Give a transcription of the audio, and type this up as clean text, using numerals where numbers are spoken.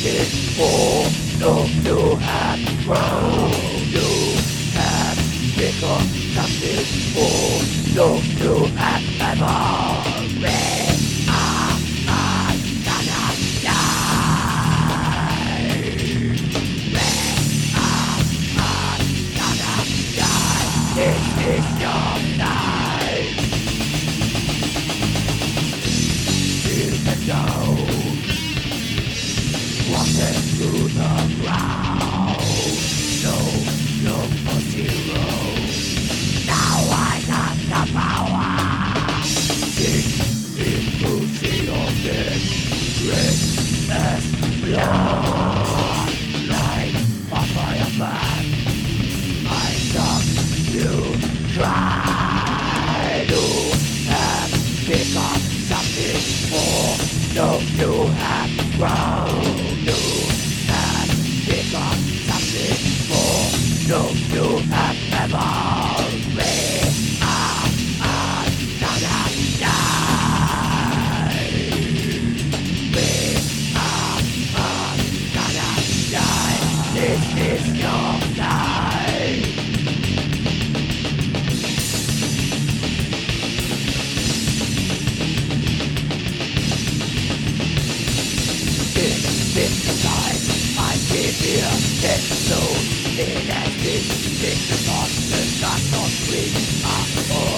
something more. Look to have grown. You have become something more. Look to have evolved. We are gonna die. We are gonna die. This is your life. Even though walking through the ground, no look for zero. Now I got the power. Sink into the ocean, red as blood, like a fireman. I stop you try to have become something more. No, you have grown. You have become something more. No, you have evolved. We are gonna die. We are gonna die. This is your life. This time I give here that soul. It has been the monsters that not free.